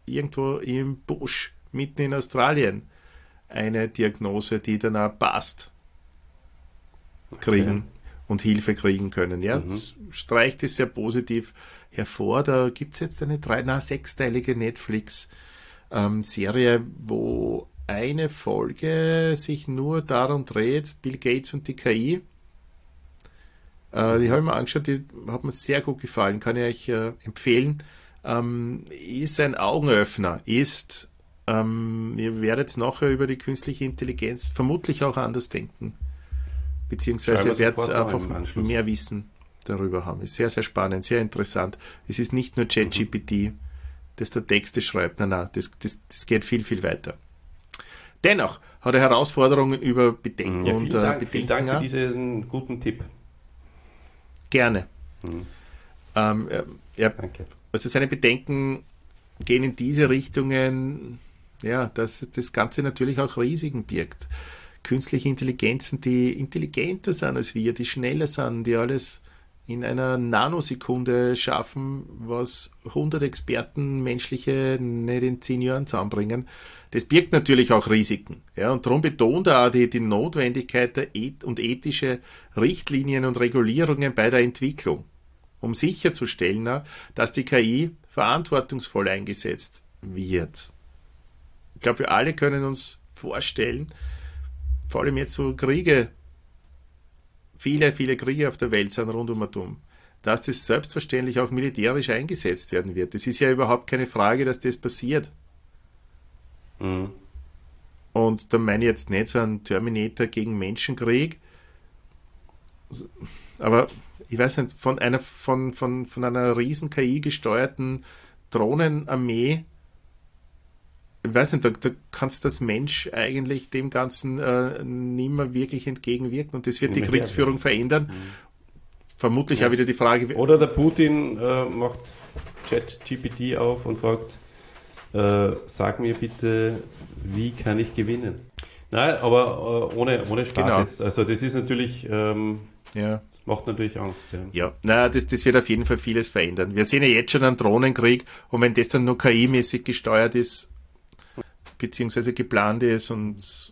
irgendwo im Busch, mitten in Australien, eine Diagnose, die dann auch passt, kriegen okay. und Hilfe kriegen können. Ja, mhm. streicht es sehr positiv hervor. Da gibt es jetzt eine drei, na, sechsteilige Netflix-Serie, ähm, wo eine Folge sich nur darum dreht, Bill Gates und die K I. Äh, die habe ich mir angeschaut, die hat mir sehr gut gefallen, kann ich euch äh, empfehlen. Ähm, ist ein Augenöffner, ist, ähm, ihr werdet nachher über die künstliche Intelligenz vermutlich auch anders denken. Beziehungsweise ihr werdet einfach mehr Wissen darüber haben. Ist sehr, sehr spannend, sehr interessant. Es ist nicht nur ChatGPT, mhm. das da Texte schreibt. Nein, nein, das, das, das geht viel, viel weiter. Dennoch hat er Herausforderungen über Bedenken ja, und Dank, äh, Bedenken. Vielen Dank für diesen guten Tipp. Gerne. Mhm. Ähm, er, Danke. Also seine Bedenken gehen in diese Richtungen, ja, dass das Ganze natürlich auch Risiken birgt. Künstliche Intelligenzen, die intelligenter sind als wir, die schneller sind, die alles in einer Nanosekunde schaffen, was hundert Experten menschliche nicht in zehn Jahren zusammenbringen. Das birgt natürlich auch Risiken. Ja, und darum betont er auch die, die Notwendigkeit der Eth- und ethische Richtlinien und Regulierungen bei der Entwicklung, um sicherzustellen, dass die K I verantwortungsvoll eingesetzt wird. Ich glaube, wir alle können uns vorstellen, vor allem jetzt so Kriege, viele, viele Kriege auf der Welt sind rund um Atom, dass das selbstverständlich auch militärisch eingesetzt werden wird. Das ist ja überhaupt keine Frage, dass das passiert. Mhm. Und da meine ich jetzt nicht so einen Terminator gegen Menschenkrieg, aber ich weiß nicht, von einer, von, von, von einer riesen K I gesteuerten Drohnenarmee, ich weiß nicht, da, da kannst du als Mensch eigentlich dem Ganzen äh, nicht mehr wirklich entgegenwirken und das wird die Kriegsführung verändern. Mhm. Vermutlich ja. auch wieder die Frage... Oder der Putin äh, macht ChatGPT auf und fragt, äh, sag mir bitte, wie kann ich gewinnen? Nein, aber äh, ohne, ohne Spaß genau. jetzt. Also das ist natürlich... Ähm, ja. Macht natürlich Angst. Ja, ja. Na, das, das wird auf jeden Fall vieles verändern. Wir sehen ja jetzt schon einen Drohnenkrieg und wenn das dann nur K I-mäßig gesteuert ist, beziehungsweise geplant ist und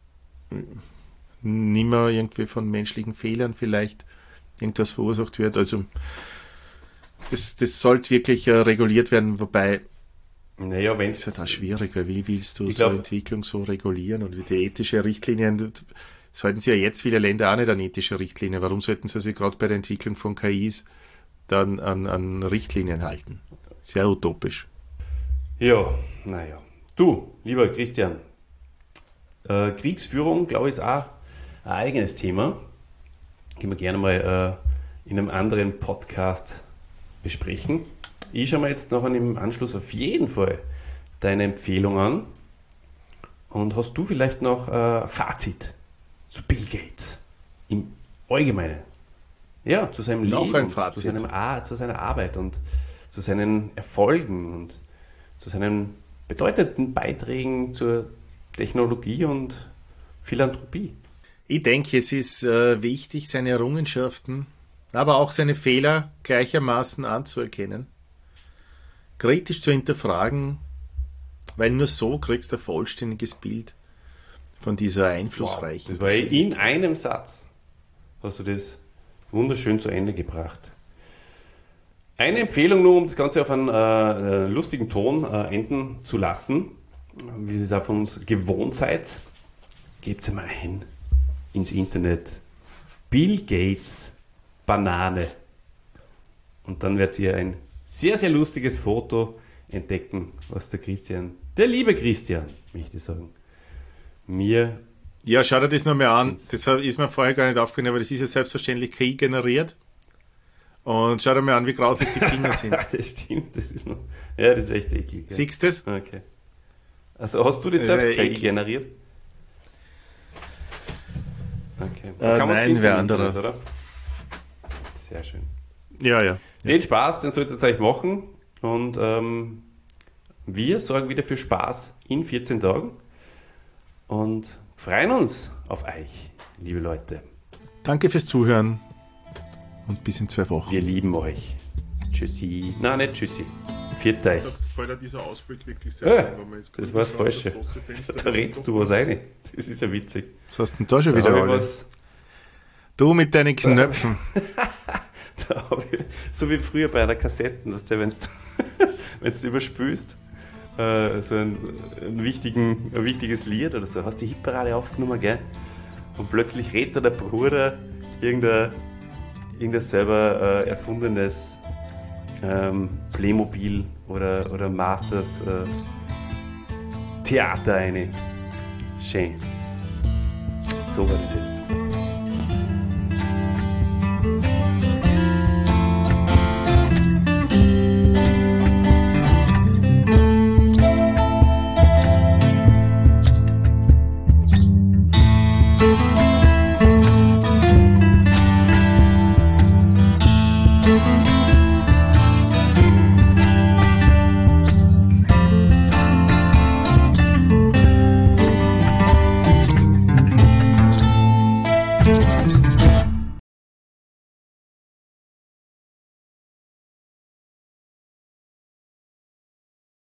nicht mehr irgendwie von menschlichen Fehlern vielleicht irgendwas verursacht wird. Also das, das sollte wirklich äh, reguliert werden, wobei naja, wenn ist ja da schwierig, weil wie willst du so glaub, Entwicklung so regulieren und wie die ethische Richtlinien, das halten sich ja jetzt viele Länder auch nicht an ethische Richtlinien. Warum sollten sie sich gerade bei der Entwicklung von K Is dann an, an Richtlinien halten? Sehr utopisch. Ja, naja. Du, lieber Christian, äh, Kriegsführung, glaube ich, ist auch ein eigenes Thema. Können wir gerne mal äh, in einem anderen Podcast besprechen. Ich schaue mir jetzt noch im Anschluss auf jeden Fall deine Empfehlung an. Und hast du vielleicht noch äh, Fazit zu Bill Gates im Allgemeinen? Ja, zu seinem noch Leben, ein Fazit. Zu, seinem Ar- zu seiner Arbeit und zu seinen Erfolgen und zu seinen bedeutenden Beiträgen zur Technologie und Philanthropie. Ich denke, es ist äh, wichtig, seine Errungenschaften, aber auch seine Fehler gleichermaßen anzuerkennen, kritisch zu hinterfragen, weil nur so kriegst du ein vollständiges Bild von dieser einflussreichen. Wow, das war in einem Satz, hast du das wunderschön zu Ende gebracht. Eine Empfehlung nur, um das Ganze auf einen äh, lustigen Ton äh, enden zu lassen, wie ihr es auch von uns gewohnt seid. Gebt mal ein ins Internet. Bill Gates Banane. Und dann werdet ihr ein sehr, sehr lustiges Foto entdecken, was der Christian, der liebe Christian, möchte ich sagen, mir... Ja, schau dir das nochmal an. Das ist mir vorher gar nicht aufgefallen, aber das ist ja selbstverständlich K I generiert. Und schau dir mal an, wie grauslich die Finger sind. Das stimmt, das ist noch, ja, das ist echt eklig. Ja. Siehst du das? Okay. Also hast du das selbst äh, K I generiert? Okay. Äh, Kann nein, wer anderer. Oder? Sehr schön. Ja, ja. Den Spaß, den solltet ihr euch machen. Und ähm, wir sorgen wieder für Spaß in vierzehn Tagen. Und freuen uns auf euch, liebe Leute. Danke fürs Zuhören. Und bis in zwei Wochen. Wir lieben euch. Tschüssi. Nein, nicht tschüssi. Viert euch. Da fällt ja dieser Ausblick wirklich sehr Ja, schön, wenn man jetzt das gerade war das schaut, Falsche. große Fenster, Da da ist redst doch du was rein. Das ist ja witzig. Was hast du denn da schon Da wieder hab ich alles? was, Du mit deinen Knöpfen. da hab ich, so wie früher bei einer Kassette, dass der, wenn du überspülst, äh, so ein, ein, wichtigen, ein wichtiges Lied oder so, hast die Hitparade aufgenommen, gell? Und plötzlich redet da der Bruder irgendein, irgendein selber äh, erfundenes ähm, Playmobil oder, oder Masters äh, Theater eine. Schön. So war das jetzt. Thank you.